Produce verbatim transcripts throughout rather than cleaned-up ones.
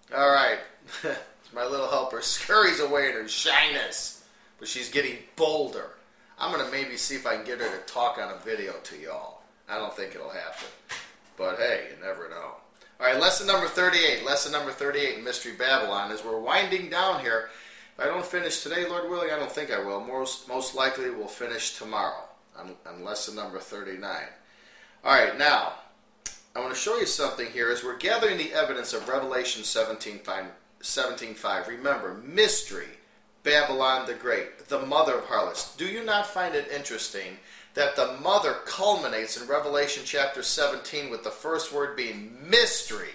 All right. My little helper scurries away in her shyness, but she's getting bolder. I'm going to maybe see if I can get her to talk on a video to y'all. I don't think it'll happen. But hey, you never know. All right, lesson number thirty-eight. Lesson number thirty-eight in Mystery Babylon. As we're winding down here, if I don't finish today, Lord willing, I don't think I will. Most, most likely we'll finish tomorrow on, on lesson number thirty-nine. All right, now, I want to show you something here as we're gathering the evidence of Revelation seventeen five. Remember, mystery, Babylon the Great, the mother of harlots. Do you not find it interesting that the mother culminates in Revelation chapter seventeen with the first word being mystery,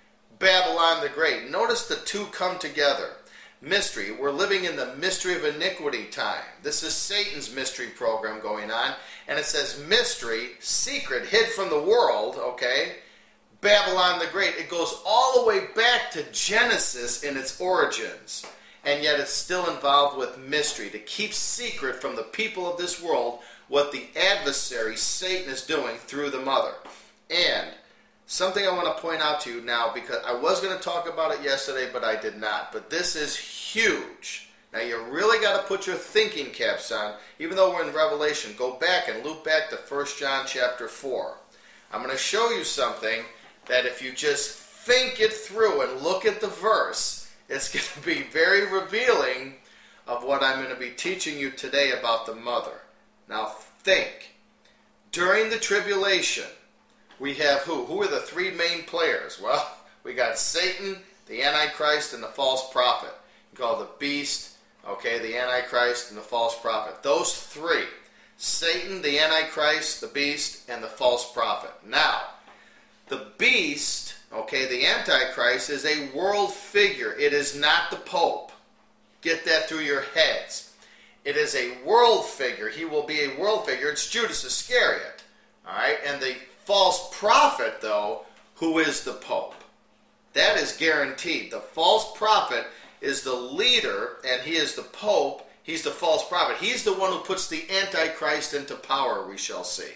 Babylon the Great? Notice the two come together. Mystery. We're living in the mystery of iniquity time. This is Satan's mystery program going on. And it says mystery, secret, hid from the world, okay? Babylon the Great. It goes all the way back to Genesis in its origins. And yet it's still involved with mystery, to keep secret from the people of this world what the adversary, Satan, is doing through the mother. And something I want to point out to you now, because I was going to talk about it yesterday, but I did not. But this is huge. Now, you really got to put your thinking caps on. Even though we're in Revelation, go back and loop back to First John chapter four. I'm going to show you something that if you just think it through and look at the verse, it's going to be very revealing of what I'm going to be teaching you today about the mother. Now, think. During the tribulation, we have who? Who are the three main players? Well, we got Satan, the Antichrist, and the false prophet. You call the beast, okay, the Antichrist, and the false prophet. Those three. Satan, the Antichrist, the beast, and the false prophet. Now, the beast, okay, the Antichrist, is a world figure. It is not the Pope. Get that through your heads. It is a world figure. He will be a world figure. It's Judas Iscariot. All right, and the false prophet, though, who is the Pope. That is guaranteed. The false prophet is the leader, and he is the Pope. He's the false prophet. He's the one who puts the Antichrist into power, we shall see.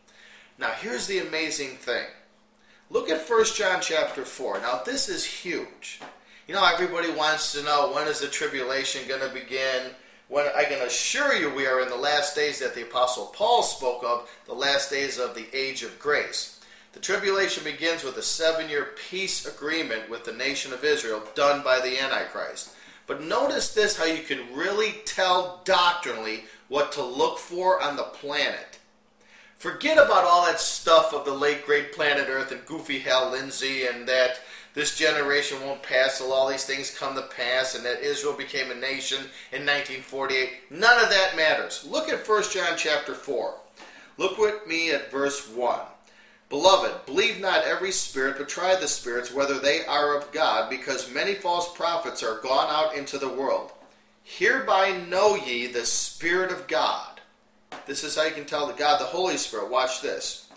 Now, here's the amazing thing. Look at First John chapter four. Now, this is huge. You know, everybody wants to know, when is the tribulation going to begin? When I can assure you we are in the last days that the Apostle Paul spoke of, the last days of the age of grace. The tribulation begins with a seven-year peace agreement with the nation of Israel done by the Antichrist. But notice this, how you can really tell doctrinally what to look for on the planet. Forget about all that stuff of the late great planet Earth and goofy Hal Lindsey and that this generation won't pass till all these things come to pass and that Israel became a nation in nineteen forty-eight. None of that matters. Look at First John chapter four. Look with me at verse one. Beloved, believe not every spirit, but try the spirits whether they are of God, because many false prophets are gone out into the world. Hereby know ye the Spirit of God. This is how you can tell the God, the Holy Spirit. Watch this.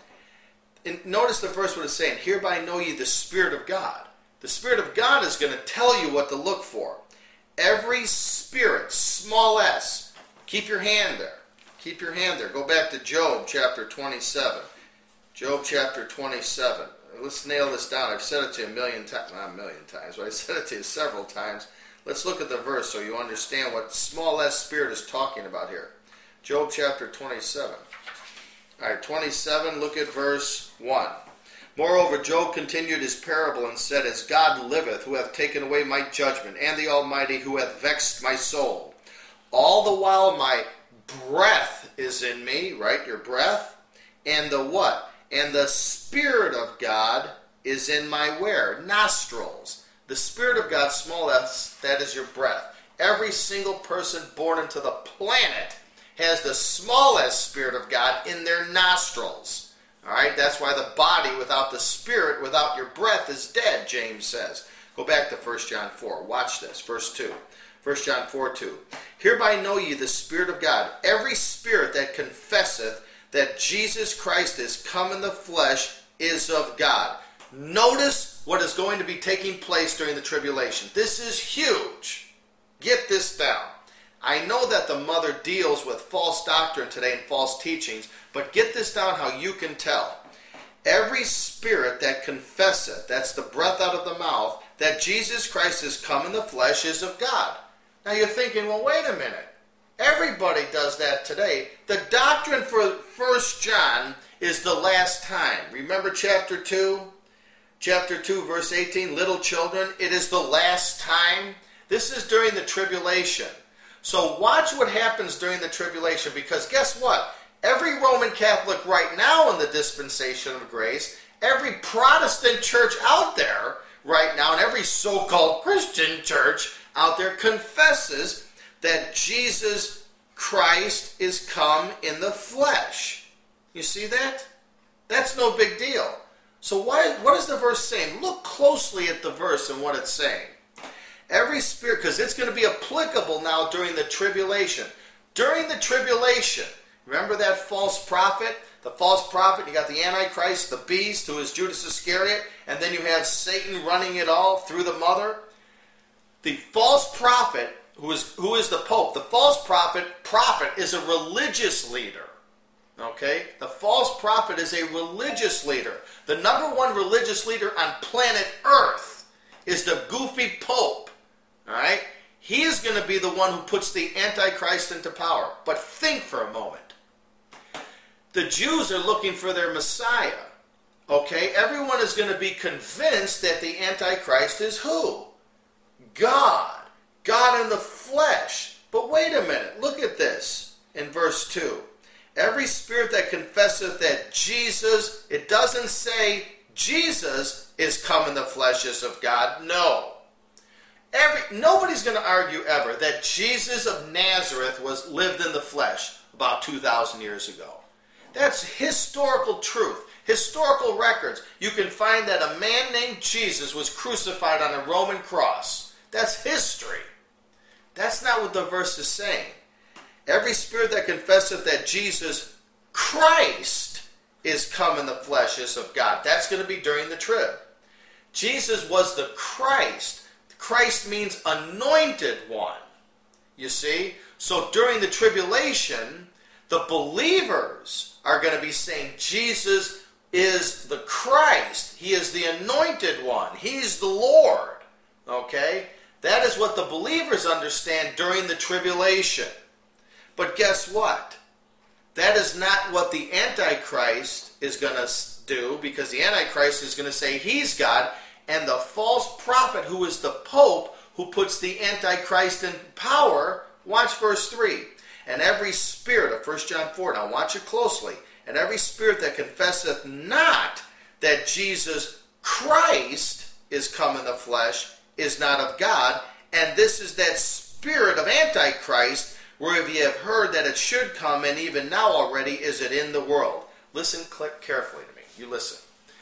And notice the verse what it's saying. Hereby know ye the Spirit of God. The Spirit of God is going to tell you what to look for. Every spirit, small s, keep your hand there. Keep your hand there. Go back to Job chapter twenty-seven. Job chapter twenty-seven. Let's nail this down. I've said it to you a million times. Not a million times, but I said it to you several times. Let's look at the verse so you understand what small s spirit is talking about here. Job chapter twenty-seven. All right, twenty-seven, look at verse one. Moreover, Job continued his parable and said, As God liveth, who hath taken away my judgment, and the Almighty, who hath vexed my soul, all the while my breath is in me, right, your breath, and the what? And the Spirit of God is in my where? Nostrils. The Spirit of God, small s, that is your breath. Every single person born into the planet has the smallest Spirit of God in their nostrils. All right, that's why the body without the Spirit, without your breath, is dead, James says. Go back to First John four. Watch this, verse two. First John four two. Hereby know ye the Spirit of God. Every spirit that confesseth that Jesus Christ is come in the flesh is of God. Notice what is going to be taking place during the tribulation. This is huge. Get this down. I know that the mother deals with false doctrine today and false teachings, but get this down how you can tell. Every spirit that confesseth, that's the breath out of the mouth, that Jesus Christ is come in the flesh is of God. Now you're thinking, well, wait a minute. Everybody does that today. The doctrine for First John is the last time. Remember chapter two? Chapter two, verse eighteen, little children, it is the last time. This is during the tribulation. So watch what happens during the tribulation, because guess what? Every Roman Catholic right now in the dispensation of grace, every Protestant church out there right now, and every so-called Christian church out there confesses that Jesus Christ is come in the flesh. You see that? That's no big deal. So why, what is the verse saying? Look closely at the verse and what it's saying. Every spirit, because it's going to be applicable now during the tribulation. During the tribulation, remember that false prophet? The false prophet, you got the Antichrist, the beast, who is Judas Iscariot, and then you have Satan running it all through the mother. The false prophet, who is, who is the Pope, the false prophet, prophet is a religious leader. Okay? The false prophet is a religious leader. The number one religious leader on planet Earth is the goofy Pope. Alright? He is going to be the one who puts the Antichrist into power. But think for a moment. The Jews are looking for their Messiah. Okay? Everyone is going to be convinced that the Antichrist is who? God. God in the flesh. But wait a minute. Look at this in verse two. Every spirit that confesseth that Jesus, it doesn't say Jesus is come in the flesh is of God. No. Every, nobody's going to argue ever that Jesus of Nazareth was lived in the flesh about two thousand years ago. That's historical truth. Historical records. You can find that a man named Jesus was crucified on a Roman cross. That's history. That's not what the verse is saying. Every spirit that confesseth that Jesus Christ is come in the flesh is of God. That's going to be during the trib. Jesus was the Christ. Christ means anointed one. You see? So during the tribulation, the believers are going to be saying Jesus is the Christ. He is the anointed one. He's the Lord. Okay? That is what the believers understand during the tribulation. But guess what? That is not what the Antichrist is going to do, because the Antichrist is going to say he's God, and the false prophet, who is the Pope, who puts the Antichrist in power, watch verse three. And every spirit of First John four, now watch it closely, and every spirit that confesseth not that Jesus Christ is come in the flesh is not of God, and this is that spirit of Antichrist, whereof ye have heard that it should come, and even now already is it in the world. Listen carefully to me. You listen.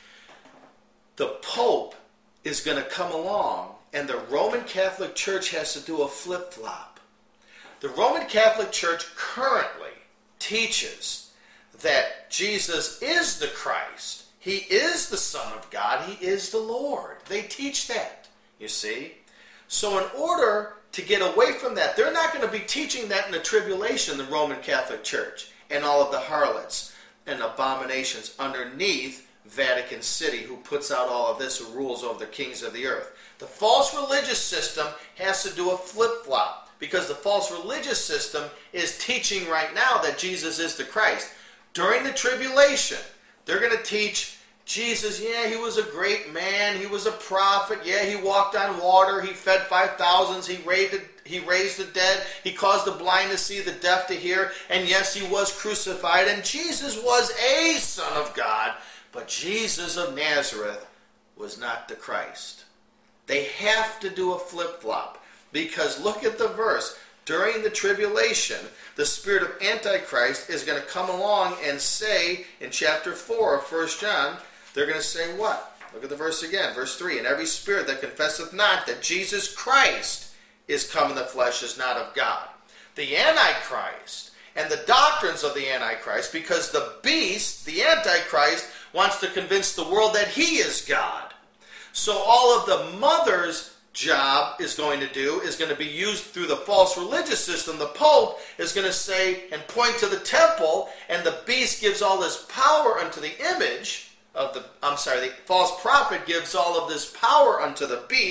The Pope is going to come along, and the Roman Catholic Church has to do a flip-flop. The Roman Catholic Church currently teaches that Jesus is the Christ. He is the Son of God. He is the Lord. They teach that, you see. So in order to get away from that, they're not going to be teaching that in the tribulation, the Roman Catholic Church, and all of the harlots and abominations underneath Vatican City, who puts out all of this, who rules over the kings of the earth. The false religious system has to do a flip-flop, because the false religious system is teaching right now that Jesus is the Christ. During the tribulation, they're going to teach Jesus, yeah, he was a great man, he was a prophet, yeah, he walked on water, he fed five thousands, he raised, he raised the dead, he caused the blind to see, the deaf to hear, and yes, he was crucified, and Jesus was a Son of God, but Jesus of Nazareth was not the Christ. They have to do a flip-flop, because look at the verse. During the tribulation, the spirit of Antichrist is going to come along and say, in chapter four of First John, they're going to say what? Look at the verse again, verse three. And every spirit that confesseth not that Jesus Christ is come in the flesh is not of God. The Antichrist and the doctrines of the Antichrist, because the beast, the Antichrist, wants to convince the world that he is God. So all of the mother's job is going to do is going to be used through the false religious system. The Pope is going to say and point to the temple, and the beast gives all this power unto the image of the, I'm sorry, the false prophet gives all of this power unto the beast,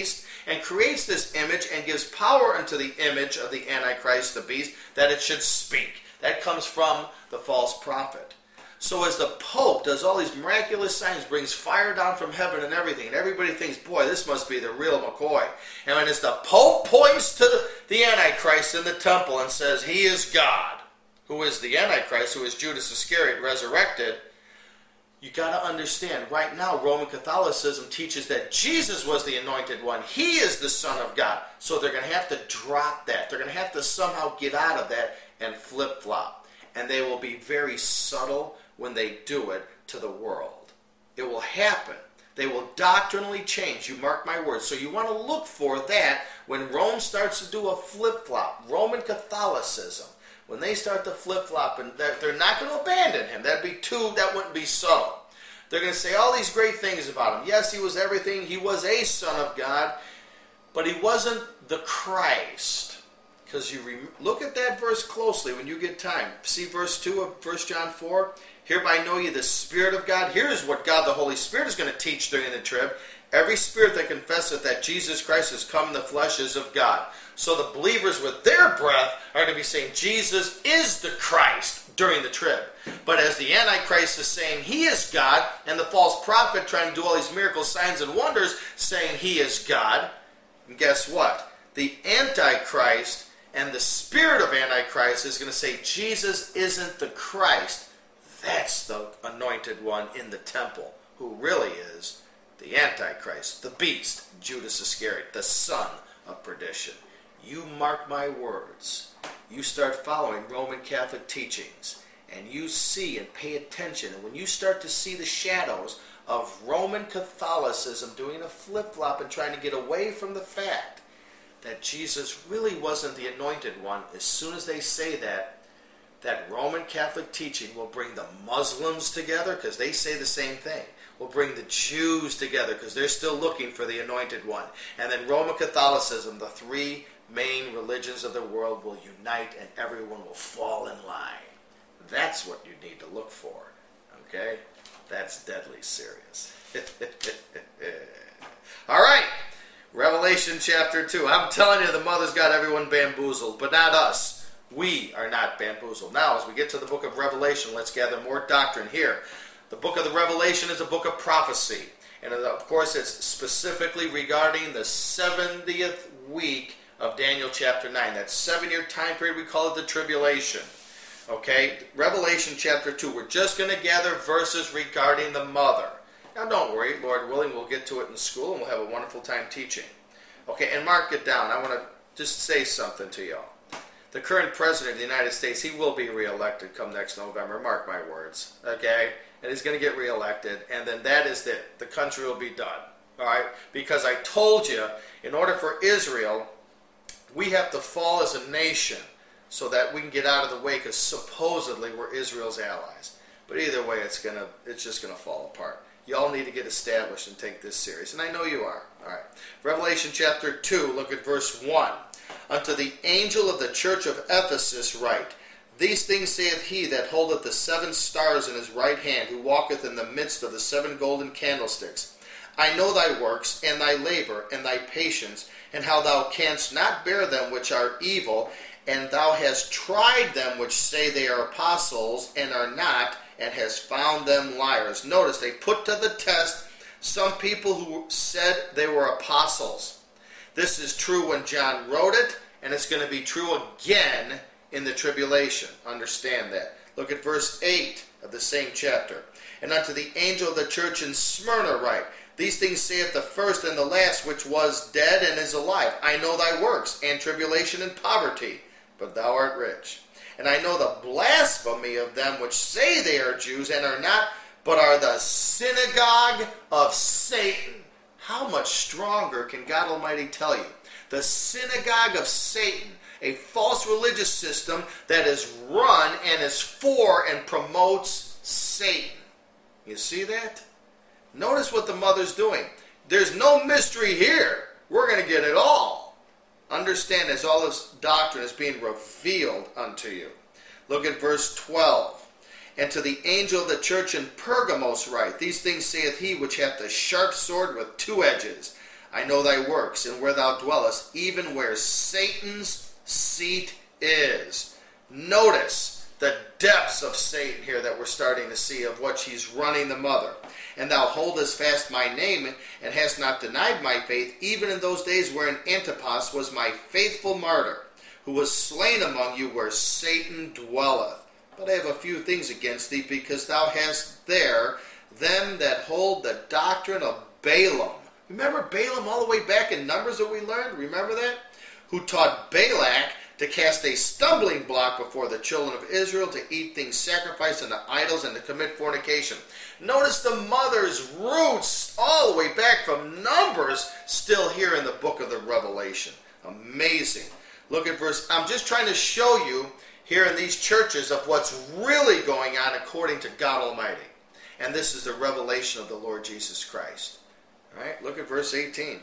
and creates this image and gives power unto the image of the Antichrist, the beast, that it should speak. That comes from the false prophet. So as the Pope does all these miraculous signs, brings fire down from heaven and everything, and everybody thinks, boy, this must be the real McCoy. And when it's the Pope points to the, the Antichrist in the temple and says, he is God, who is the Antichrist, who is Judas Iscariot resurrected, you got to understand, right now Roman Catholicism teaches that Jesus was the anointed one. He is the Son of God. So they're going to have to drop that. They're going to have to somehow get out of that and flip-flop. And they will be very subtle when they do it to the world. It will happen. They will doctrinally change. You mark my words. So you want to look for that when Rome starts to do a flip-flop. Roman Catholicism. When they start to flip-flop, and they're not going to abandon him. That'd be too, that wouldn't be subtle. They're going to say all these great things about him. Yes, he was everything. He was a Son of God, but he wasn't the Christ. Because you rem- look at that verse closely when you get time. See verse two of First John four? Hereby know ye the Spirit of God. Here's what God the Holy Spirit is going to teach during the trib. Every spirit that confesseth that Jesus Christ has come in the flesh is of God. So the believers with their breath are going to be saying Jesus is the Christ during the trib. But as the Antichrist is saying he is God, and the false prophet trying to do all these miracles, signs, and wonders saying he is God, and guess what? The Antichrist and the spirit of Antichrist is going to say Jesus isn't the Christ. That's the anointed one in the temple, who really is the Antichrist, the beast, Judas Iscariot, the son of perdition. You mark my words. You start following Roman Catholic teachings, and you see and pay attention. And when you start to see the shadows of Roman Catholicism doing a flip-flop and trying to get away from the fact that Jesus really wasn't the anointed one, as soon as they say that, that Roman Catholic teaching will bring the Muslims together, because they say the same thing. Will bring the Jews together, because they're still looking for the anointed one. And then Roman Catholicism, the three main religions of the world, will unite and everyone will fall in line. That's what you need to look for. Okay? That's deadly serious. All right. Revelation chapter two. I'm telling you, the mother's got everyone bamboozled, but not us. We are not bamboozled. Now, as we get to the book of Revelation, let's gather more doctrine here. The book of the Revelation is a book of prophecy. And of course, it's specifically regarding the seventieth week of Daniel chapter nine. That seven-year time period, we call it the tribulation. Okay? Revelation chapter two. We're just going to gather verses regarding the mother. Now, don't worry. Lord willing, we'll get to it in school, and we'll have a wonderful time teaching. Okay, and mark it down. I want to just say something to y'all. The current president of the United States, he will be reelected come next November. Mark my words. Okay? And he's going to get reelected, and then that is it. The country will be done. All right? Because I told you, in order for Israel, we have to fall as a nation so that we can get out of the way, because supposedly we're Israel's allies. But either way, it's gonna, it's just going to fall apart. You all need to get established and take this serious, and I know you are. All right. Revelation chapter two, look at verse one. Unto the angel of the church of Ephesus write, These things saith he that holdeth the seven stars in his right hand, who walketh in the midst of the seven golden candlesticks. I know thy works, and thy labor, and thy patience, and how thou canst not bear them which are evil, and thou hast tried them which say they are apostles, and are not, and hast found them liars. Notice, they put to the test some people who said they were apostles. This is true when John wrote it, and it's going to be true again in the tribulation. Understand that. Look at verse eight of the same chapter. And unto the angel of the church in Smyrna write, These things saith the first and the last, which was dead and is alive. I know thy works, and tribulation and poverty, but thou art rich. And I know the blasphemy of them which say they are Jews, and are not, but are the synagogue of Satan. How much stronger can God Almighty tell you? The synagogue of Satan, a false religious system that is run and is for and promotes Satan. You see that? Notice what the mother's doing. There's no mystery here. We're going to get it all. Understand as all this doctrine is being revealed unto you. Look at verse twelve. And to the angel of the church in Pergamos write, These things saith he which hath the sharp sword with two edges. I know thy works, and where thou dwellest, even where Satan's seat is. Notice the depths of Satan here that we're starting to see of what she's running the mother. And thou holdest fast my name, and hast not denied my faith, even in those days wherein Antipas was my faithful martyr, who was slain among you where Satan dwelleth. But I have a few things against thee, because thou hast there them that hold the doctrine of Balaam. Remember Balaam all the way back in Numbers that we learned? Remember that? Who taught Balak to cast a stumbling block before the children of Israel, to eat things sacrificed unto idols, and to commit fornication. Notice the mother's roots all the way back from Numbers still here in the book of the Revelation. Amazing. Look at verse, I'm just trying to show you here in these churches of what's really going on according to God Almighty. And this is the revelation of the Lord Jesus Christ. All right, look at verse eighteen.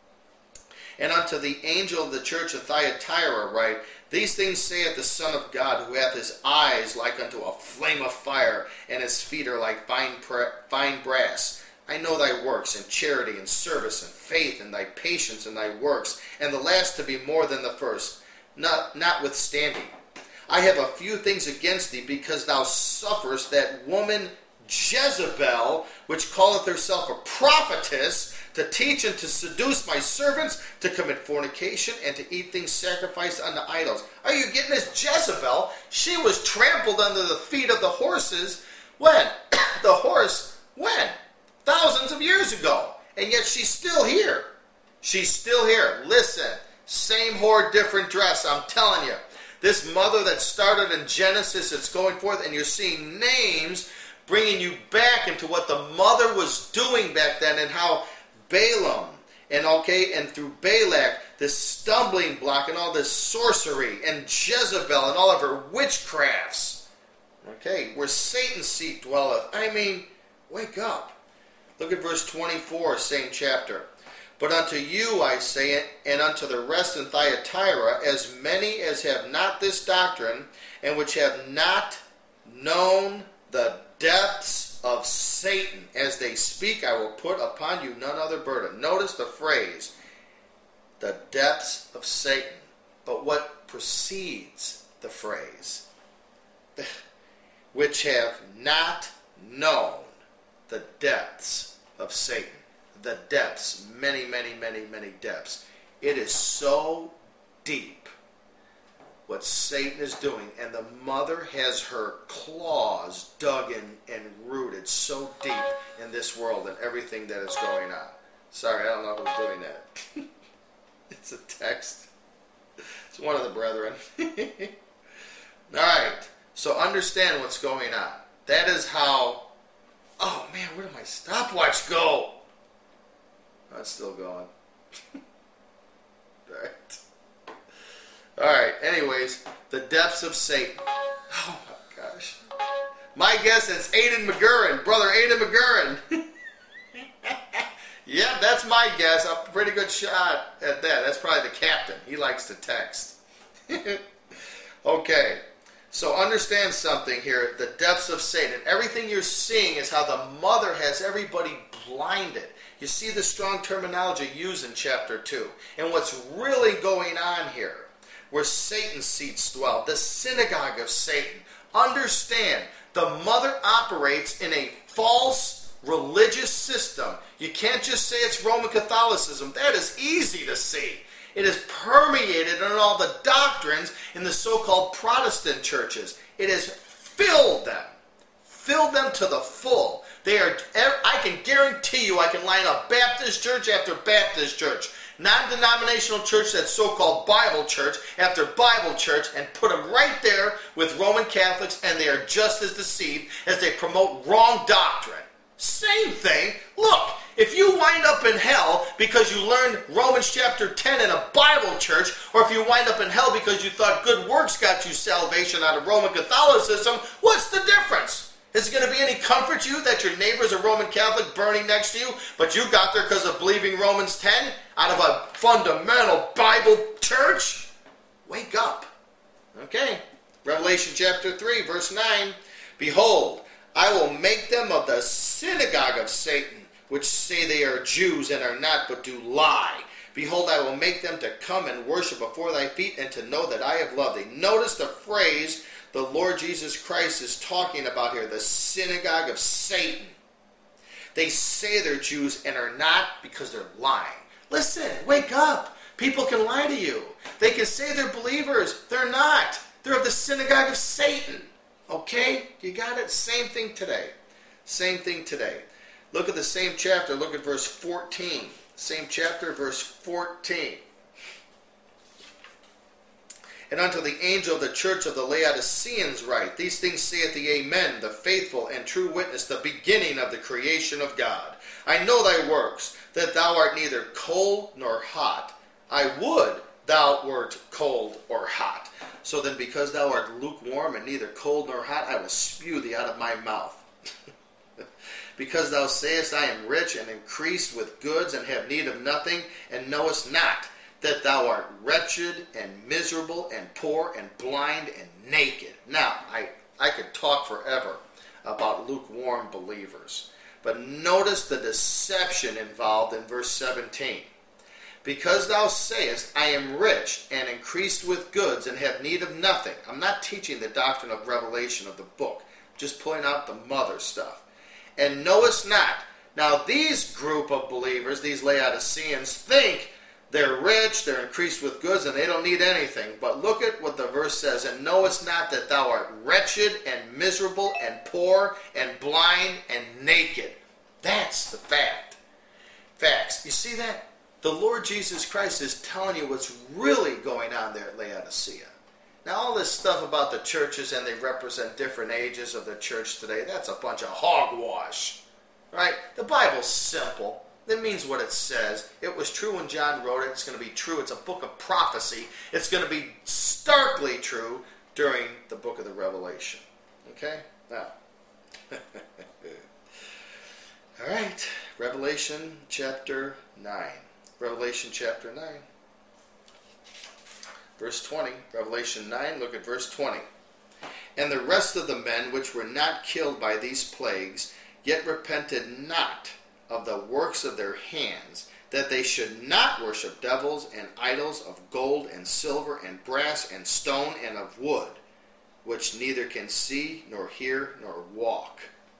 And unto the angel of the church of Thyatira write, These things saith the Son of God, who hath his eyes like unto a flame of fire, and his feet are like fine, fine brass. I know thy works, and charity, and service, and faith, and thy patience, and thy works, and the last to be more than the first. Not, notwithstanding, I have a few things against thee, because thou sufferest that woman Jezebel, which calleth herself a prophetess, to teach and to seduce my servants, to commit fornication, and to eat things sacrificed unto idols. Are you getting this? Jezebel, she was trampled under the feet of the horses. When? The horse, when? Thousands of years ago. And yet she's still here. She's still here. Listen, same whore, different dress, I'm telling you. This mother that started in Genesis, it's going forth, and you're seeing names bringing you back into what the mother was doing back then, and how Balaam, and okay, and through Balak, this stumbling block and all this sorcery, and Jezebel and all of her witchcrafts, okay, where Satan's seat dwelleth. I mean, wake up. Look at verse twenty-four, same chapter. But unto you I say it, and unto the rest in Thyatira, as many as have not this doctrine, and which have not known the depths of Satan, as they speak, I will put upon you none other burden. Notice the phrase, the depths of Satan. But what precedes the phrase? Which have not known the depths of Satan. The depths, many, many, many, many depths. It is so deep what Satan is doing, and the mother has her claws dug in and rooted so deep in this world and everything that is going on. Sorry, I don't know who's doing that. It's a text. It's one of the brethren. Alright, so understand what's going on. That is how... Oh man, where did my stopwatch go? Oh, it's still going. Alright. Alright, anyways, the depths of Satan. Oh my gosh. My guess is Aidan McGurran, brother Aidan McGurran. Yeah, that's my guess. A pretty good shot at that. That's probably the captain. He likes to text. Okay, so understand something here. The depths of Satan. Everything you're seeing is how the mother has everybody blinded. You see the strong terminology used in chapter two. And what's really going on here, where Satan's seats dwell, the synagogue of Satan. Understand, the mother operates in a false religious system. You can't just say it's Roman Catholicism. That is easy to see. It is permeated in all the doctrines in the so-called Protestant churches. It has filled them. Filled them to the full. They are. I can guarantee you I can line up Baptist church after Baptist church, non-denominational church, that so-called Bible church after Bible church, and put them right there with Roman Catholics, and they are just as deceived as they promote wrong doctrine. Same thing. Look, if you wind up in hell because you learned Romans chapter ten in a Bible church, or if you wind up in hell because you thought good works got you salvation out of Roman Catholicism, what's the difference? Is it going to be any comfort to you that your neighbor's a Roman Catholic burning next to you, but you got there because of believing Romans ten out of a fundamental Bible church? Wake up. Okay. Revelation chapter three, verse nine. Behold, I will make them of the synagogue of Satan, which say they are Jews and are not, but do lie. Behold, I will make them to come and worship before thy feet, and to know that I have loved thee. Notice the phrase the Lord Jesus Christ is talking about here, the synagogue of Satan. They say they're Jews and are not because they're lying. Listen, wake up. People can lie to you. They can say they're believers. They're not. They're of the synagogue of Satan. Okay? You got it? Same thing today. Same thing today. Look at the same chapter. Look at verse fourteen. Same chapter, verse fourteen. And unto the angel of the church of the Laodiceans write, These things saith the Amen, the faithful and true witness, the beginning of the creation of God. I know thy works, that thou art neither cold nor hot. I would thou wert cold or hot. So then because thou art lukewarm and neither cold nor hot, I will spew thee out of my mouth. Because thou sayest, I am rich and increased with goods and have need of nothing, and knowest not that thou art wretched and miserable and poor and blind and naked. Now, I, I could talk forever about lukewarm believers. But notice the deception involved in verse seventeen. Because thou sayest, I am rich and increased with goods and have need of nothing. I'm not teaching the doctrine of revelation of the book. I'm just pointing out the mother stuff. And knowest not. Now these group of believers, these Laodiceans, think they're rich, they're increased with goods, and they don't need anything. But look at what the verse says. And knowest not that thou art wretched and miserable and poor and blind and naked. That's the fact. Facts. You see that? The Lord Jesus Christ is telling you what's really going on there at Laodicea. Now all this stuff about the churches and they represent different ages of the church today, that's a bunch of hogwash. Right? The Bible's simple. That means what it says. It was true when John wrote it. It's going to be true. It's a book of prophecy. It's going to be starkly true during the book of the Revelation. Okay? Now. All right. Revelation chapter nine. Revelation chapter nine. Verse twenty. Revelation nine. Look at verse twenty. And the rest of the men which were not killed by these plagues, yet repented not of the works of their hands, that they should not worship devils and idols of gold and silver and brass and stone and of wood, which neither can see nor hear nor walk.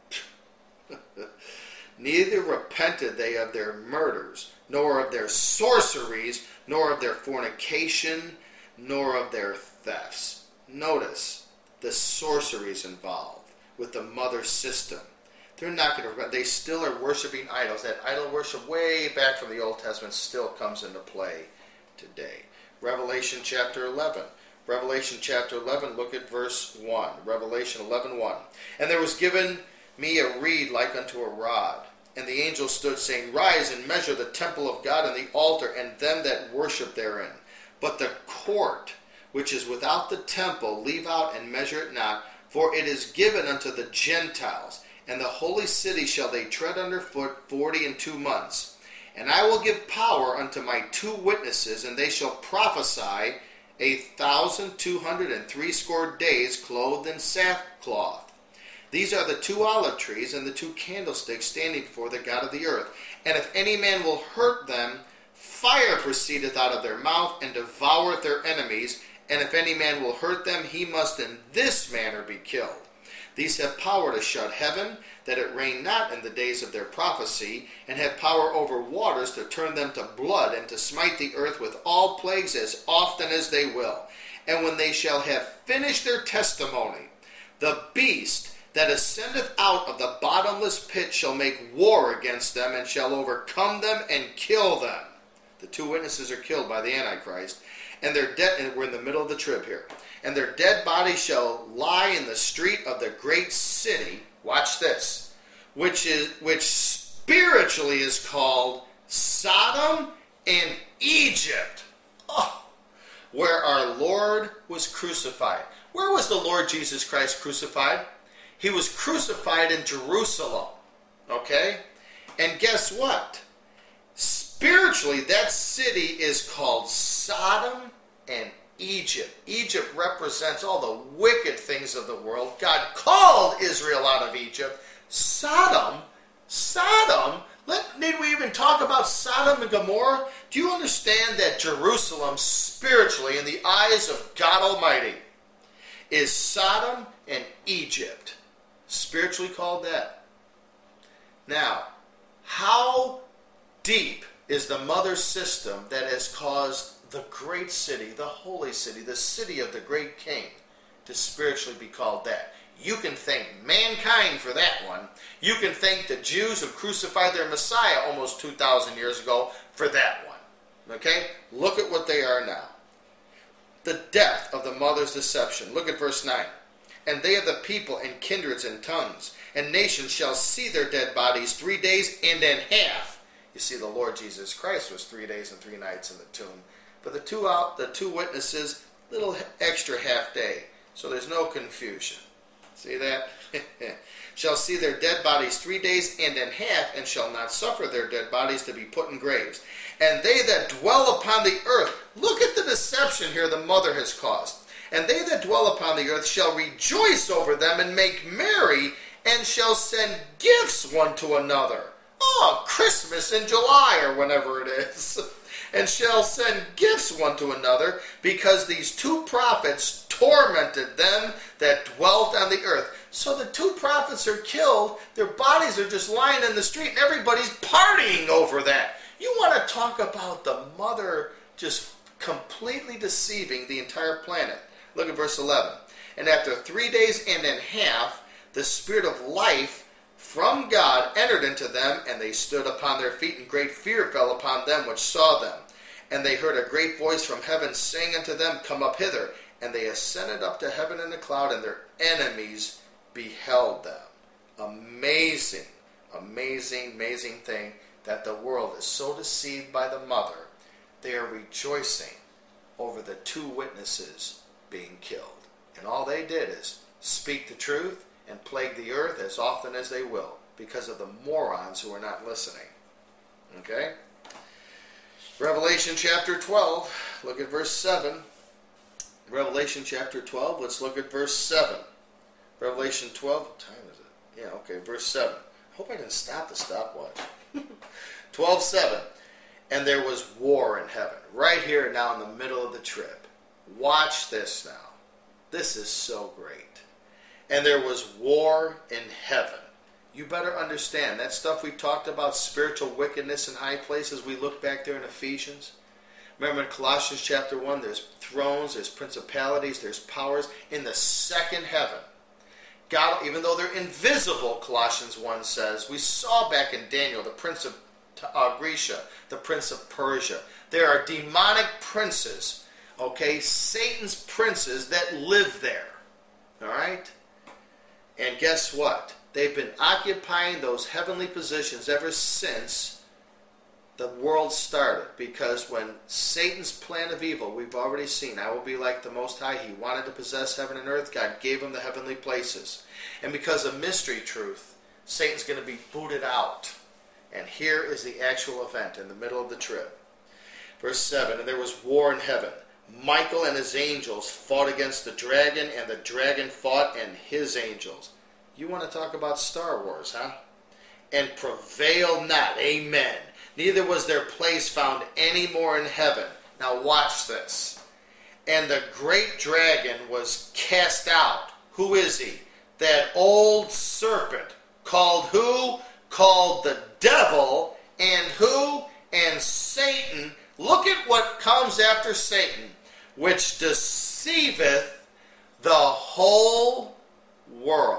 Neither repented they of their murders, nor of their sorceries, nor of their fornication, nor of their thefts. Notice the sorceries involved with the mother system. They're not going to, they still are worshiping idols. That idol worship way back from the Old Testament still comes into play today. Revelation chapter eleven. Revelation chapter eleven, look at verse one. Revelation eleven one. And there was given me a reed like unto a rod. And the angel stood, saying, Rise and measure the temple of God and the altar and them that worship therein. But the court which is without the temple leave out and measure it not, for it is given unto the Gentiles. And the holy city shall they tread under foot forty and two months. And I will give power unto my two witnesses, and they shall prophesy a thousand two hundred and threescore days, clothed in sackcloth. These are the two olive trees and the two candlesticks standing before the God of the earth. And if any man will hurt them, fire proceedeth out of their mouth, and devoureth their enemies. And if any man will hurt them, he must in this manner be killed. These have power to shut heaven, that it rain not in the days of their prophecy, and have power over waters to turn them to blood, and to smite the earth with all plagues as often as they will. And when they shall have finished their testimony, the beast that ascendeth out of the bottomless pit shall make war against them, and shall overcome them and kill them. The two witnesses are killed by the Antichrist, and they're dead. And we're in the middle of the trib here. And their dead bodies shall lie in the street of the great city. Watch this, which is which spiritually is called Sodom and Egypt, oh, where our Lord was crucified. Where was the Lord Jesus Christ crucified? He was crucified in Jerusalem. Okay, and guess what? Spiritually, that city is called Sodom and Egypt. Egypt represents all the wicked things of the world. God called Israel out of Egypt. Sodom, Sodom, Let, need we even talk about Sodom and Gomorrah? Do you understand that Jerusalem, spiritually, in the eyes of God Almighty, is Sodom and Egypt? Spiritually called that. Now, how deep is the mother system that has caused the great city, the holy city, the city of the great king, to spiritually be called that? You can thank mankind for that one. You can thank the Jews who crucified their Messiah almost two thousand years ago for that one. Okay? Look at what they are now. The depth of the mother's deception. Look at verse nine. And they of the people and kindreds and tongues and nations shall see their dead bodies three days and an half. You see, the Lord Jesus Christ was three days and three nights in the tomb. But the two out, the two witnesses, little extra half day. So there's no confusion. See that? Shall see their dead bodies three days and an half, and shall not suffer their dead bodies to be put in graves. And they that dwell upon the earth, look at the deception here the mother has caused. And they that dwell upon the earth shall rejoice over them and make merry, and shall send gifts one to another. Oh, Christmas in July or whenever it is. And shall send gifts one to another, because these two prophets tormented them that dwelt on the earth. So the two prophets are killed, their bodies are just lying in the street, and everybody's partying over that. You want to talk about the mother just completely deceiving the entire planet. Look at verse eleven. And after three days and a half, the spirit of life from God entered into them, and they stood upon their feet, and great fear fell upon them which saw them. And they heard a great voice from heaven saying unto them, Come up hither. And they ascended up to heaven in a cloud, and their enemies beheld them. Amazing, amazing, amazing thing that the world is so deceived by the mother. They are rejoicing over the two witnesses being killed. And all they did is speak the truth and plague the earth as often as they will, because of the morons who are not listening. Okay? Revelation chapter twelve, look at verse seven. Revelation chapter twelve, let's look at verse seven. Revelation twelve, what time is it? Yeah, okay, verse seven. I hope I didn't stop the stopwatch. twelve seven. And there was war in heaven, right here now in the middle of the trip. Watch this now. This is so great. And there was war in heaven. You better understand, that stuff we talked about, spiritual wickedness in high places, we look back there in Ephesians. Remember in Colossians chapter one, there's thrones, there's principalities, there's powers in the second heaven. God, even though they're invisible, Colossians one says, we saw back in Daniel the prince of uh, Grecia, the prince of Persia. There are demonic princes, okay, Satan's princes that live there. All right? And guess what? They've been occupying those heavenly positions ever since the world started. Because when Satan's plan of evil, we've already seen, I will be like the Most High. He wanted to possess heaven and earth. God gave him the heavenly places. And because of mystery truth, Satan's going to be booted out. And here is the actual event in the middle of the trip. Verse seven, and there was war in heaven. Michael and his angels fought against the dragon, and the dragon fought and his angels. You want to talk about Star Wars, huh? And prevailed not. Amen. Neither was their place found any more in heaven. Now watch this. And the great dragon was cast out. Who is he? That old serpent. Called who? Called the devil. And who? And Satan. Look at what comes after Satan. Which deceiveth the whole world.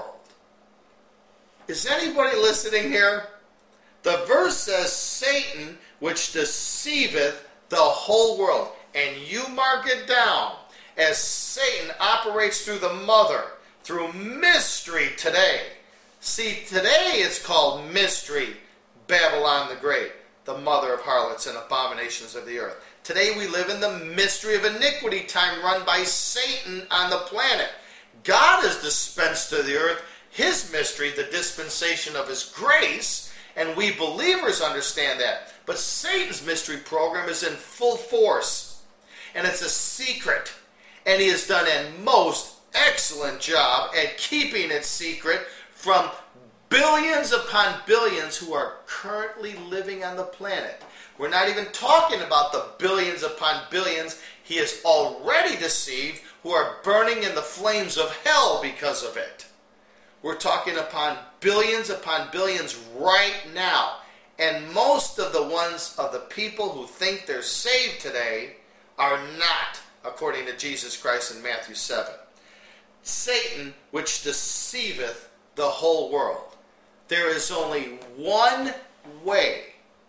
Is anybody listening here? The verse says Satan, which deceiveth the whole world. And you mark it down as Satan operates through the mother, through mystery today. See, today it's called mystery, Babylon the Great, the mother of harlots and abominations of the earth. Today we live in the mystery of iniquity time run by Satan on the planet. God has dispensed to the earth his mystery, the dispensation of his grace, and we believers understand that. But Satan's mystery program is in full force, and it's a secret, and he has done a most excellent job at keeping it secret from billions upon billions who are currently living on the planet. We're not even talking about the billions upon billions he has already deceived who are burning in the flames of hell because of it. We're talking upon billions upon billions right now. And most of the ones of the people who think they're saved today are not, according to Jesus Christ in Matthew seven. Satan, which deceiveth the whole world. There is only one way,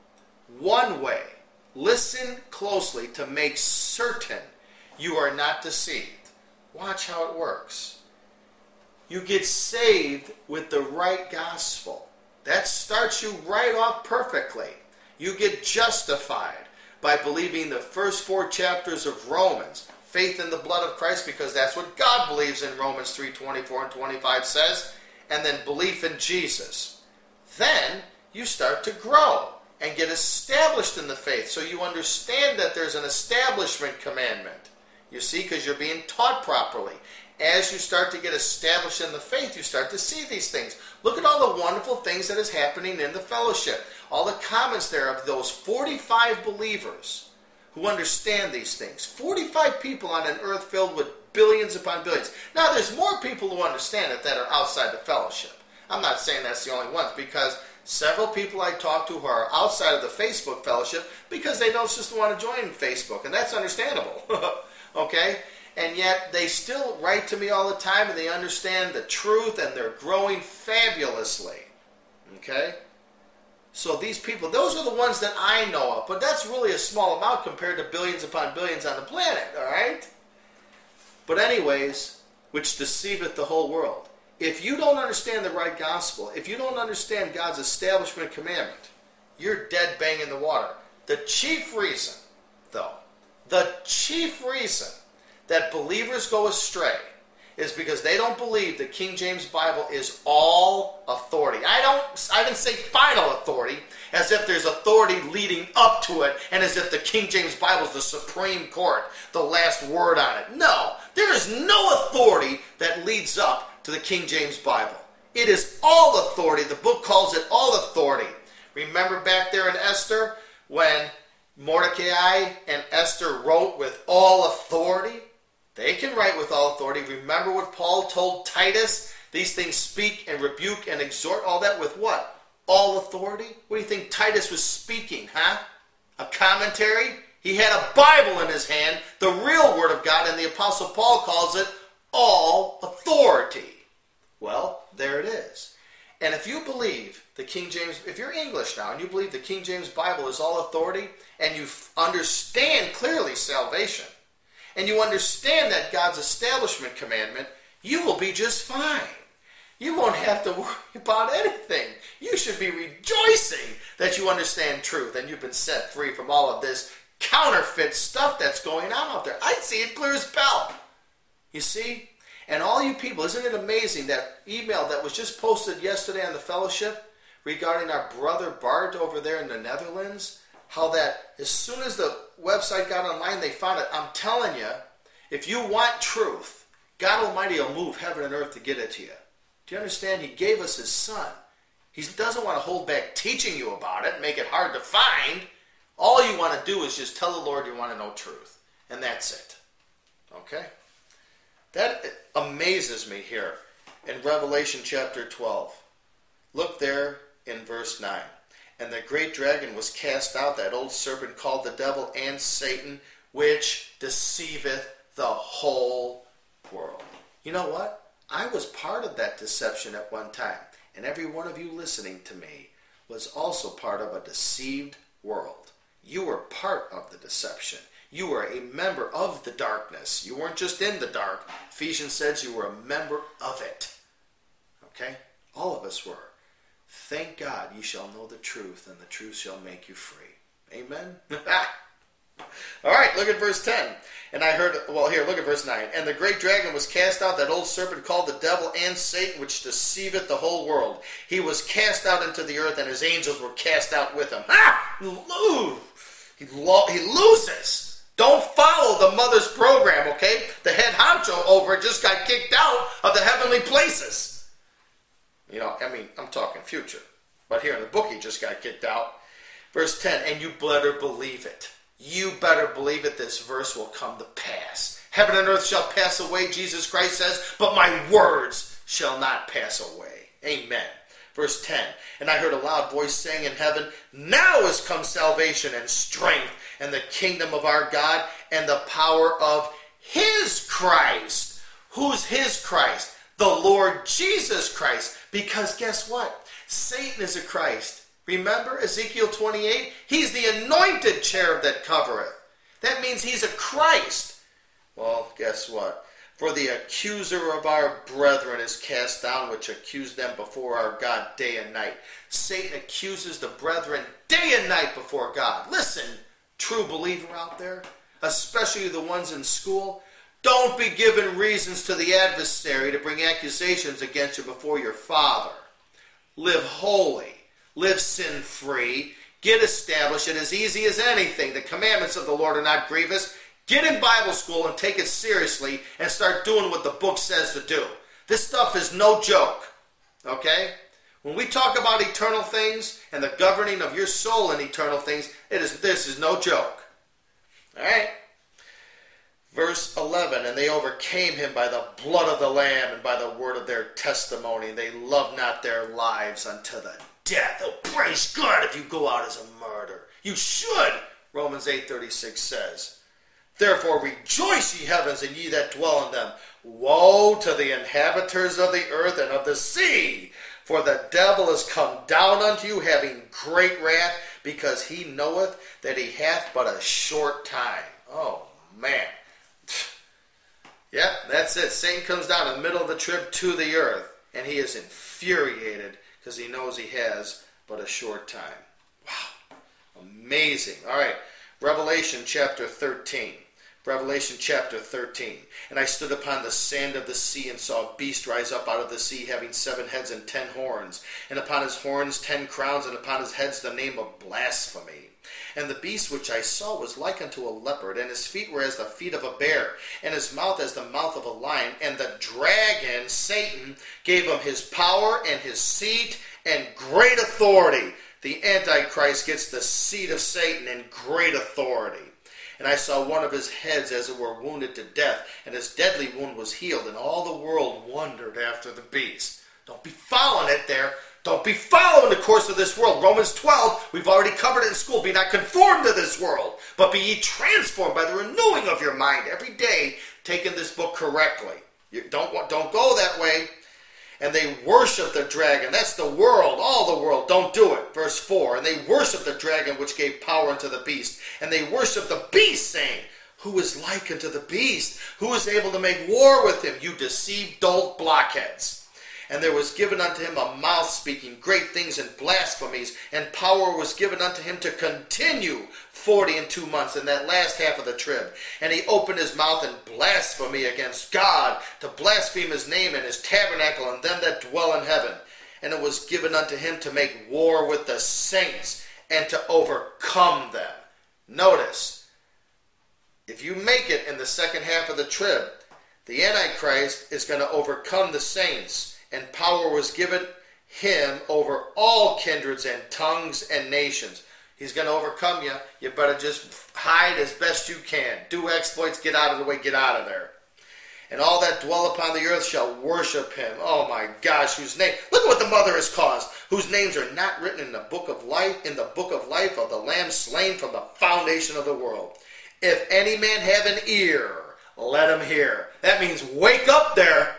one way, listen closely to make certain you are not deceived. Watch how it works. You get saved with the right gospel. That starts you right off perfectly. You get justified by believing the first four chapters of Romans. Faith in the blood of Christ, because that's what God believes in Romans three twenty-four and twenty-five says. And then belief in Jesus. Then you start to grow and get established in the faith. So you understand that there's an establishment commandment. You see, because you're being taught properly. As you start to get established in the faith, you start to see these things. Look at all the wonderful things that is happening in the fellowship. All the comments there of those forty-five believers who understand these things. forty-five people on an earth filled with billions upon billions. Now, there's more people who understand it that are outside the fellowship. I'm not saying that's the only ones, because several people I talk to who are outside of the Facebook fellowship, because they don't just want to join Facebook, and that's understandable. Okay? And yet they still write to me all the time, and they understand the truth, and they're growing fabulously. Okay? So these people, those are the ones that I know of, but that's really a small amount compared to billions upon billions on the planet, all right? But anyways, which deceiveth the whole world. If you don't understand the right gospel, if you don't understand God's establishment commandment, you're dead bang in the water. The chief reason, though, the chief reason that believers go astray is because they don't believe the King James Bible is all authority. I don't I didn't say final authority, as if there's authority leading up to it, and as if the King James Bible is the Supreme Court, the last word on it. No, there is no authority that leads up to the King James Bible. It is all authority. The book calls it all authority. Remember back there in Esther when Mordecai and Esther wrote with all authority? They can write with all authority. Remember what Paul told Titus? These things speak and rebuke and exhort, all that with what? All authority? What do you think Titus was speaking, huh? A commentary? He had a Bible in his hand, the real Word of God, and the Apostle Paul calls it all authority. Well, there it is. And if you believe the King James, if you're English now, and you believe the King James Bible is all authority, and you understand clearly salvation, and you understand that God's establishment commandment, you will be just fine. You won't have to worry about anything. You should be rejoicing that you understand truth and you've been set free from all of this counterfeit stuff that's going on out there. I see it clear as bell. You see? And all you people, isn't it amazing that email that was just posted yesterday on the fellowship regarding our brother Bart over there in the Netherlands? How that as soon as the website got online, they found it. I'm telling you, if you want truth, God Almighty will move heaven and earth to get it to you. Do you understand? He gave us His Son. He doesn't want to hold back teaching you about it, make it hard to find. All you want to do is just tell the Lord you want to know truth. And that's it. Okay? That amazes me here in Revelation chapter twelve. Look there in verse nine. And the great dragon was cast out, that old serpent called the devil and Satan, which deceiveth the whole world. You know what? I was part of that deception at one time. And every one of you listening to me was also part of a deceived world. You were part of the deception. You were a member of the darkness. You weren't just in the dark. Ephesians says you were a member of it. Okay? All of us were. Thank God ye shall know the truth, and the truth shall make you free. Amen? All right, look at verse ten. And I heard, well, here, look at verse nine. And the great dragon was cast out, that old serpent called the devil and Satan, which deceiveth the whole world. He was cast out into the earth, and his angels were cast out with him. Ah! He, lo- he loses. Don't follow the mother's program, okay? The head honcho over it just got kicked out of the heavenly places. You know, I mean, I'm talking future. But here in the book, he just got kicked out. Verse ten, and you better believe it. You better believe it, this verse will come to pass. Heaven and earth shall pass away, Jesus Christ says, but my words shall not pass away. Amen. Verse ten, and I heard a loud voice saying in heaven, now is come salvation and strength and the kingdom of our God and the power of his Christ. Who's his Christ? The Lord Jesus Christ. Because guess what? Satan is a Christ. Remember Ezekiel twenty-eight? He's the anointed cherub that covereth. That means he's a Christ. Well, guess what? For the accuser of our brethren is cast down, which accused them before our God day and night. Satan accuses the brethren day and night before God. Listen, true believer out there, especially the ones in school, don't be giving reasons to the adversary to bring accusations against you before your Father. Live holy. Live sin-free. Get established. It's as easy as anything. The commandments of the Lord are not grievous. Get in Bible school and take it seriously and start doing what the book says to do. This stuff is no joke. Okay? When we talk about eternal things and the governing of your soul in eternal things, it is this is no joke. Alright? Verse eleven, and they overcame him by the blood of the Lamb and by the word of their testimony. They loved not their lives unto the death. Oh, praise God if you go out as a martyr. You should, Romans eight thirty-six says. Therefore rejoice, ye heavens, and ye that dwell in them. Woe to the inhabitants of the earth and of the sea, for the devil is come down unto you, having great wrath, because he knoweth that he hath but a short time. Oh, man. Yep, that's it. Satan comes down in the middle of the trib to the earth, and he is infuriated because he knows he has but a short time. Wow. Amazing. All right. Revelation chapter thirteen. Revelation chapter thirteen. And I stood upon the sand of the sea and saw a beast rise up out of the sea, having seven heads and ten horns, and upon his horns ten crowns, and upon his heads the name of blasphemy. And the beast which I saw was like unto a leopard, and his feet were as the feet of a bear, and his mouth as the mouth of a lion. And the dragon, Satan, gave him his power and his seat and great authority. The Antichrist gets the seat of Satan and great authority. And I saw one of his heads as it were wounded to death, and his deadly wound was healed, and all the world wondered after the beast. Don't be following it there. Don't be following the course of this world. Romans twelve, we've already covered it in school. Be not conformed to this world, but be ye transformed by the renewing of your mind every day, taking this book correctly. You don't, don't go that way. And they worship the dragon. That's the world, all the world. Don't do it. Verse four. And they worship the dragon which gave power unto the beast. And they worship the beast, saying, who is like unto the beast? Who is able to make war with him? You deceived dolt blockheads. And there was given unto him a mouth speaking great things and blasphemies, and power was given unto him to continue forty and two months in that last half of the trib. And he opened his mouth in blasphemy against God, to blaspheme his name and his tabernacle and them that dwell in heaven. And it was given unto him to make war with the saints and to overcome them. Notice, if you make it in the second half of the trib, the Antichrist is going to overcome the saints. And power was given him over all kindreds and tongues and nations. He's going to overcome you. You better just hide as best you can. Do exploits, get out of the way, get out of there. And all that dwell upon the earth shall worship him. Oh my gosh, whose name? Look at what the mother has caused. Whose names are not written in the book of life, in the book of life of the Lamb slain from the foundation of the world. If any man have an ear, let him hear. That means wake up there.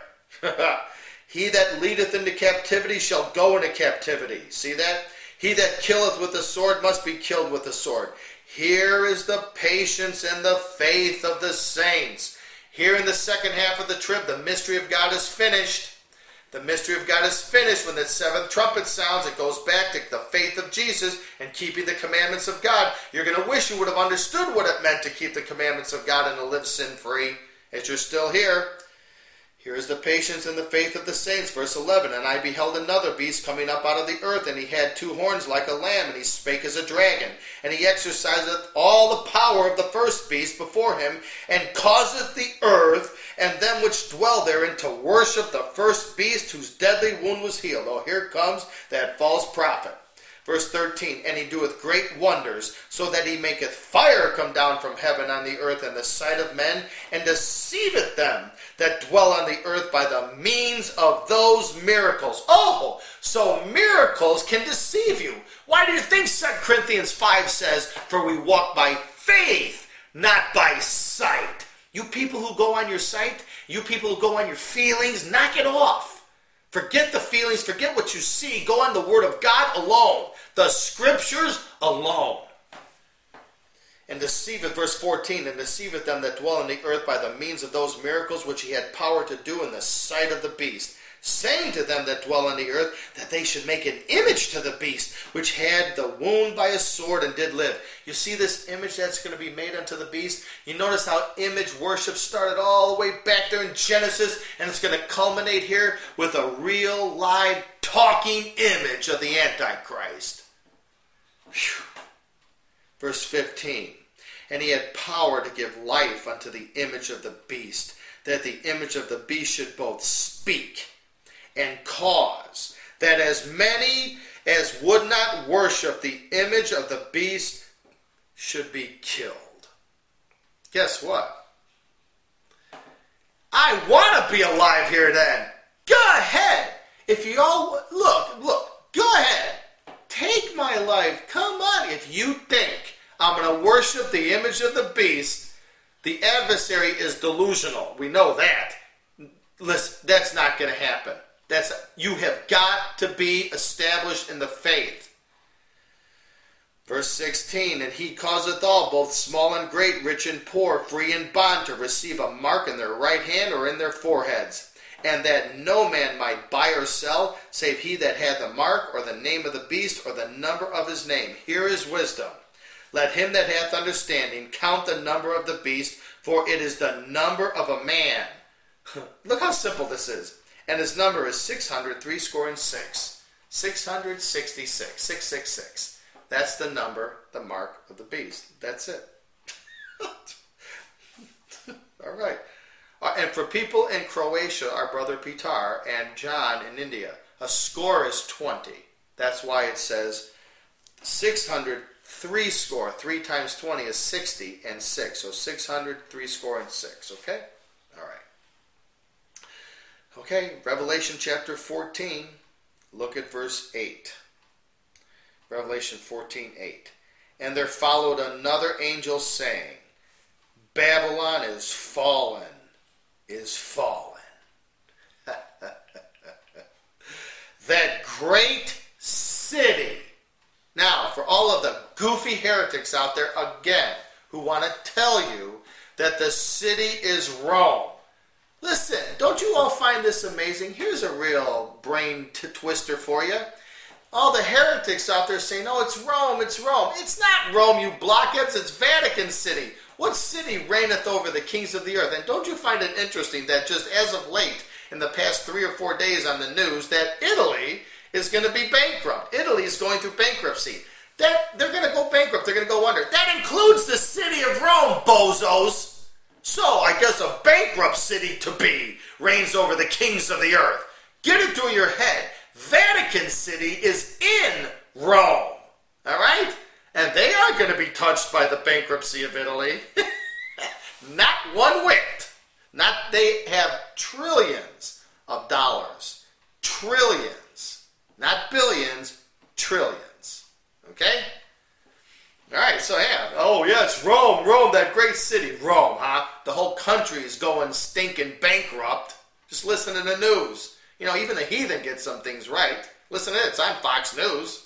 He that leadeth into captivity shall go into captivity. See that? He that killeth with the sword must be killed with the sword. Here is the patience and the faith of the saints. Here in the second half of the trib, the mystery of God is finished. The mystery of God is finished. When the seventh trumpet sounds, it goes back to the faith of Jesus and keeping the commandments of God. You're going to wish you would have understood what it meant to keep the commandments of God and to live sin-free, as you're still here. Here is the patience and the faith of the saints. Verse eleven, and I beheld another beast coming up out of the earth, and he had two horns like a lamb, and he spake as a dragon. And he exerciseth all the power of the first beast before him, and causeth the earth and them which dwell therein to worship the first beast whose deadly wound was healed. Oh, here comes that false prophet. Verse thirteen, and he doeth great wonders, so that he maketh fire come down from heaven on the earth in the sight of men, and deceiveth them that dwell on the earth by the means of those miracles. Oh, so miracles can deceive you. Why do you think Second Corinthians five says, for we walk by faith, not by sight? You people who go on your sight, you people who go on your feelings, knock it off. Forget the feelings, forget what you see. Go on the Word of God alone, the Scriptures alone. And deceiveth, verse fourteen, and deceiveth them that dwell on the earth by the means of those miracles which he had power to do in the sight of the beast, saying to them that dwell on the earth that they should make an image to the beast, which had the wound by a sword and did live. You see this image that's going to be made unto the beast? You notice how image worship started all the way back there in Genesis, and it's going to culminate here with a real, live, talking image of the Antichrist. Whew. Verse fifteen, and he had power to give life unto the image of the beast, that the image of the beast should both speak and cause that as many as would not worship the image of the beast should be killed. Guess what? I want to be alive here then. Go ahead. If you all, look, look, go ahead. Take my life. Come on. If you think I'm going to worship the image of the beast, the adversary is delusional. We know that. Listen, that's not going to happen. That's, you have got to be established in the faith. Verse sixteen, and he causeth all, both small and great, rich and poor, free and bond, to receive a mark in their right hand or in their foreheads, and that no man might buy or sell, save he that had the mark, or the name of the beast, or the number of his name. Here is wisdom. Let him that hath understanding count the number of the beast, for it is the number of a man. Look how simple this is. And his number is six hundred three score and six. six hundred sixty-six. six six six. That's the number, the mark of the beast. That's it. All right. Uh, and for people in Croatia, our brother Petar and John in India, a score is twenty. That's why it says six hundred three score. three times twenty is sixty and six. So six hundred three score and six. Okay? All right. Okay, Revelation chapter fourteen, look at verse eight. Revelation fourteen, eight. And there followed another angel saying, Babylon is fallen, is fallen. That great city. Now, for all of the goofy heretics out there, again, who want to tell you that the city is Rome. Listen, don't you all find this amazing? Here's a real brain t- twister for you. All the heretics out there saying, oh, it's Rome, it's Rome. It's not Rome, you blockheads, it's Vatican City. What city reigneth over the kings of the earth? And don't you find it interesting that just as of late, in the past three or four days on the news, that Italy is going to be bankrupt. Italy is going through bankruptcy. That, they're going to go bankrupt, they're going to go under. That includes the city of Rome, bozos. So, I guess a bankrupt city to be reigns over the kings of the earth. Get it through your head. Vatican City is in Rome. All right? And they are going to be touched by the bankruptcy of Italy. Not one whit. Not, they have trillions of dollars. Trillions. Not billions, trillions. Okay? All right, so yeah. Oh, yeah, it's Rome, Rome, that great city. Rome, huh? The whole country is going stinking bankrupt. Just listen to the news. You know, even the heathen get some things right. Listen to it. It's on Fox News.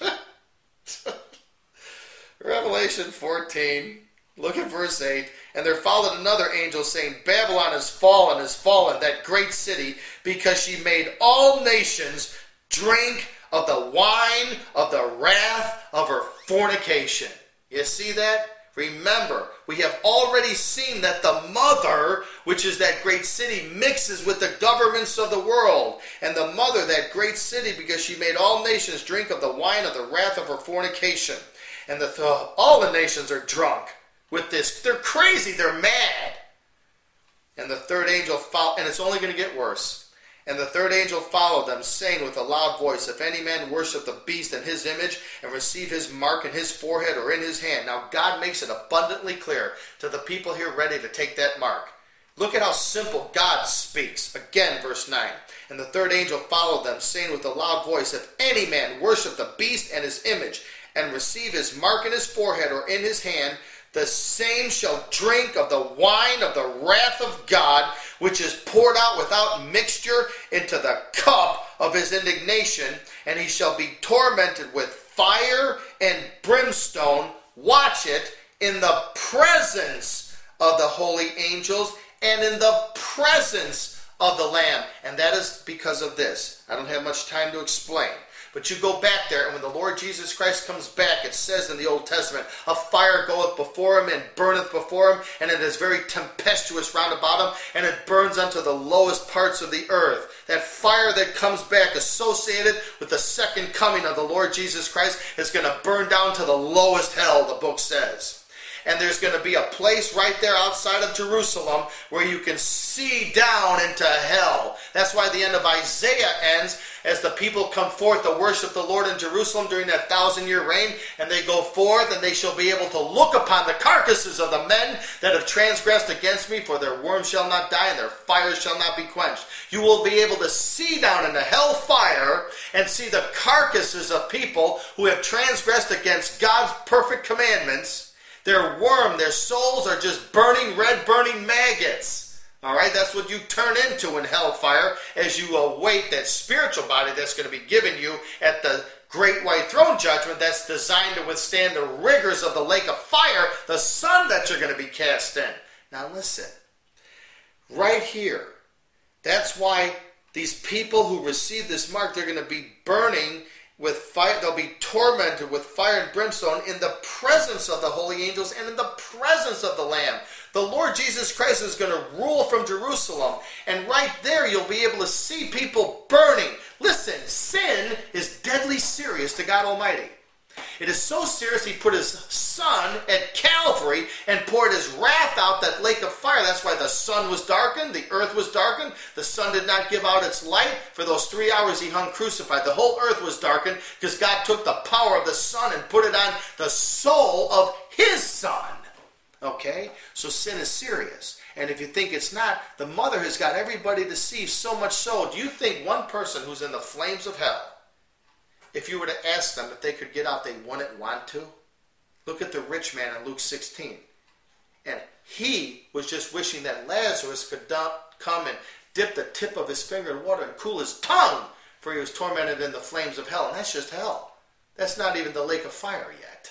Revelation fourteen. Look at verse eight. And there followed another angel saying, Babylon is fallen, is fallen, that great city, because she made all nations drink of the wine of the wrath of her fornication. You see that? Remember, we have already seen that the mother, which is that great city, mixes with the governments of the world. And the mother, that great city, because she made all nations drink of the wine of the wrath of her fornication. And the th- all the nations are drunk with this. They're crazy. They're mad. And the third angel followed, and it's only going to get worse. And the third angel followed them, saying with a loud voice, if any man worship the beast and his image, and receive his mark in his forehead or in his hand. Now God makes it abundantly clear to the people here ready to take that mark. Look at how simple God speaks. Again, verse nine. And the third angel followed them, saying with a loud voice, if any man worship the beast and his image, and receive his mark in his forehead or in his hand, the same shall drink of the wine of the wrath of God, which is poured out without mixture into the cup of his indignation, and he shall be tormented with fire and brimstone, watch it, in the presence of the holy angels and in the presence of the Lamb. And that is because of this. I don't have much time to explain. But you go back there, and when the Lord Jesus Christ comes back, it says in the Old Testament, a fire goeth before him and burneth before him, and it is very tempestuous round about him, and it burns unto the lowest parts of the earth. That fire that comes back associated with the second coming of the Lord Jesus Christ is going to burn down to the lowest hell, the book says. And there's going to be a place right there outside of Jerusalem where you can see down into hell. That's why the end of Isaiah ends as the people come forth to worship the Lord in Jerusalem during that thousand-year reign. And they go forth, and they shall be able to look upon the carcasses of the men that have transgressed against me, for their worms shall not die, and their fire shall not be quenched. You will be able to see down into hell fire and see the carcasses of people who have transgressed against God's perfect commandments. Their worm, their souls are just burning, red burning maggots. All right, that's what you turn into in hellfire as you await that spiritual body that's going to be given you at the great white throne judgment that's designed to withstand the rigors of the lake of fire, the sun that you're going to be cast in. Now listen, right here, that's why these people who receive this mark, they're going to be burning with fire. They'll be tormented with fire and brimstone in the presence of the holy angels and in the presence of the Lamb. The Lord Jesus Christ is going to rule from Jerusalem, and right there you'll be able to see people burning. Listen, sin is deadly serious to God Almighty. It is so serious he put his son at Calvary and poured his wrath out that lake of fire. That's why the sun was darkened, the earth was darkened. The sun did not give out its light. For those three hours he hung crucified. The whole earth was darkened because God took the power of the sun and put it on the soul of his son. Okay? So sin is serious. And if you think it's not, the mother has got everybody deceived so much so. Do you think one person who's in the flames of hell, if you were to ask them if they could get out, they wouldn't want to? Look at the rich man in Luke sixteen. And he was just wishing that Lazarus could dump, come and dip the tip of his finger in water and cool his tongue, for he was tormented in the flames of hell. And that's just hell. That's not even the lake of fire yet.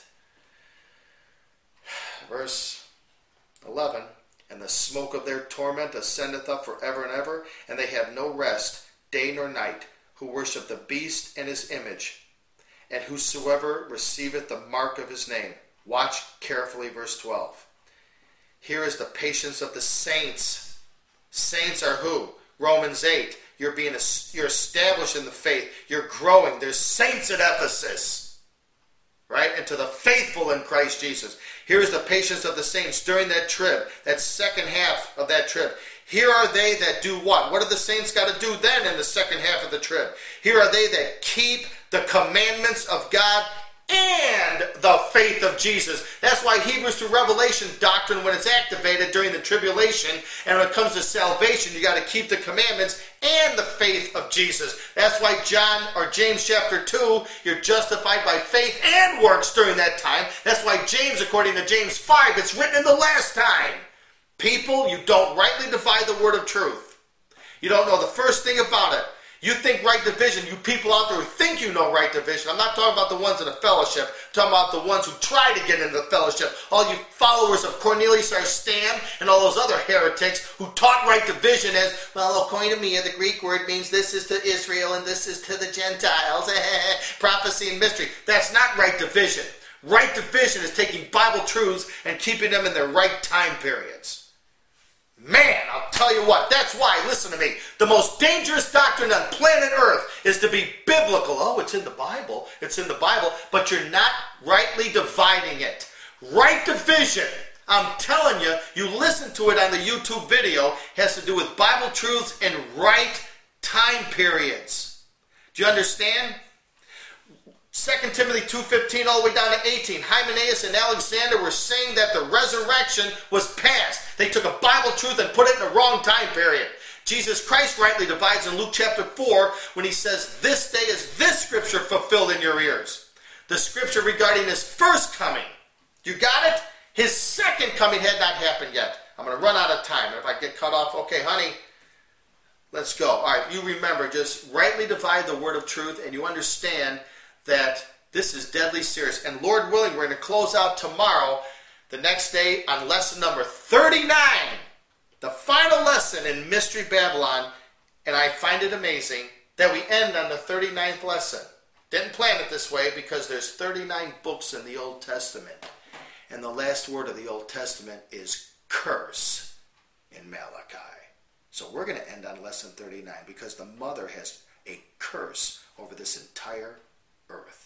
Verse eleven, and the smoke of their torment ascendeth up forever and ever, and they have no rest, day nor night, who worship the beast and his image, and whosoever receiveth the mark of his name. Watch carefully verse twelve. Here is the patience of the saints. Saints are who? Romans eight. You're being you're established in the faith. You're growing. There's saints at Ephesus, right? And to the faithful in Christ Jesus. Here is the patience of the saints during that trib, that second half of that trib. Here are they that do what? What do the saints got to do then in the second half of the trib? Here are they that keep the commandments of God and the faith of Jesus. That's why Hebrews through Revelation doctrine, when it's activated during the tribulation, and when it comes to salvation, you got to keep the commandments and the faith of Jesus. That's why John or James chapter two, you're justified by faith and works during that time. That's why James, according to James five, it's written in the last time. People, you don't rightly divide the word of truth. You don't know the first thing about it. You think right division, you people out there who think you know right division. I'm not talking about the ones in the fellowship. I'm talking about the ones who try to get into the fellowship. All you followers of Cornelius R. Stam and all those other heretics who taught right division as, well, koinonia, the Greek word means this is to Israel and this is to the Gentiles. Prophecy and mystery. That's not right division. Right division is taking Bible truths and keeping them in their right time periods. Man, I'll tell you what, that's why, listen to me, the most dangerous doctrine on planet Earth is to be biblical. Oh, it's in the Bible, it's in the Bible, but you're not rightly dividing it. Right division I'm telling you, you listen to it on the YouTube video, it has to do with Bible truths and right time periods. Do you understand? Second Timothy two fifteen all the way down to eighteen. Hymenaeus and Alexander were saying that the resurrection was past. They took a Bible truth and put it in the wrong time period. Jesus Christ rightly divides in Luke chapter four when he says, this day is this scripture fulfilled in your ears. The scripture regarding his first coming. You got it? His second coming had not happened yet. I'm going to run out of time. And if I get cut off, okay, honey, let's go. All right, you remember, just rightly divide the word of truth, and you understand that this is deadly serious. And Lord willing, we're going to close out tomorrow, the next day, on lesson number thirty-nine. The final lesson in Mystery Babylon. And I find it amazing that we end on the thirty-ninth lesson. Didn't plan it this way because there's thirty-nine books in the Old Testament. And the last word of the Old Testament is curse in Malachi. So we're going to end on lesson thirty-nine because the mother has a curse over this entire earth.